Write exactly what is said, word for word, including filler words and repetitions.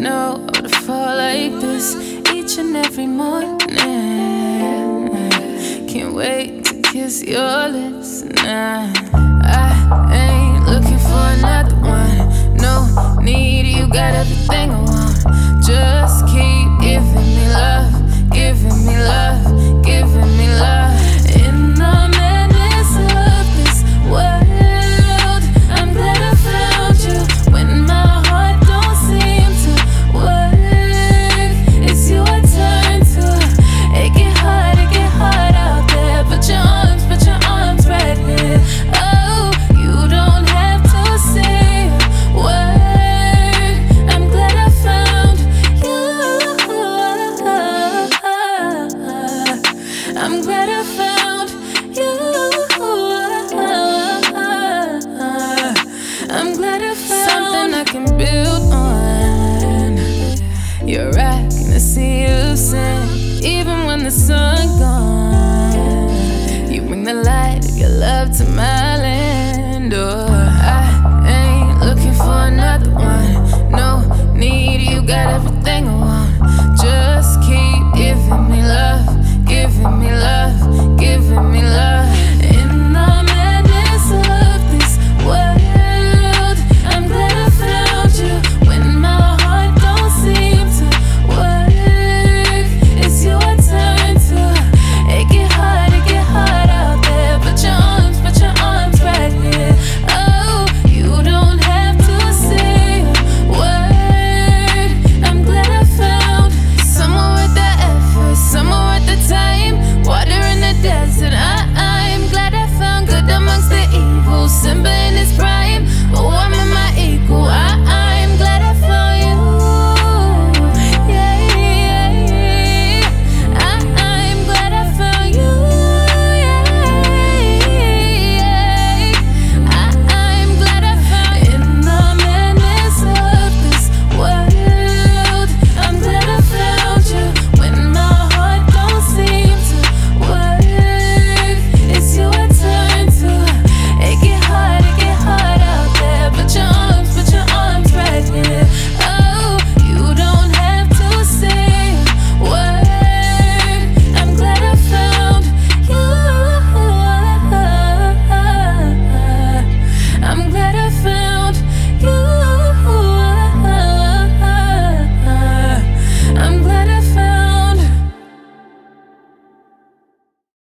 know how to fall like this each and every morning. Can't wait to kiss your lips. Nah, I ain't looking for another one. No need, you got everything I want. Just keep giving me love, giving me love, giving me love. In the madness of this world, I'm glad I found you. When my heart don't seem to work, it's your turn to. It get hard, it get hard out there. Put your arms, put your arms right here. Oh, you don't have to say a word. I'm glad I found you. I'm glad I found you. I'm glad I found something I can build on. You're right, gonna see you sing, even when the sun gone. You bring the light of your love to my land. Oh, I